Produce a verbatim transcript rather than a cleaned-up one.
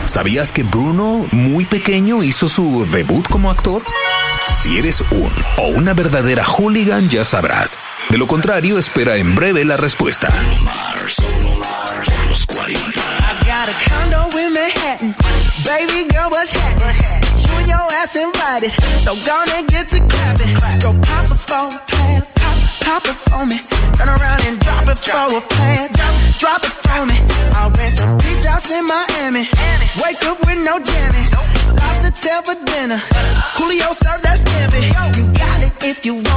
¿Sabías que Bruno, muy pequeño, hizo su debut como actor? Si eres un o una verdadera hooligan, ya sabrás. De lo contrario, espera en breve la respuesta. Los cuarenta. I got a condo in Manhattan. Baby girl, what's happening? You and your ass invited, so gonna get to clapping. Go pop it for a plan, pop, pop it for me. Turn around and drop it for a plan, drop, drop it for me. I'll rent a beach house in Miami. Wake up with no jammies. Lobster tail for dinner. Julio served that scampi. You got it if you want.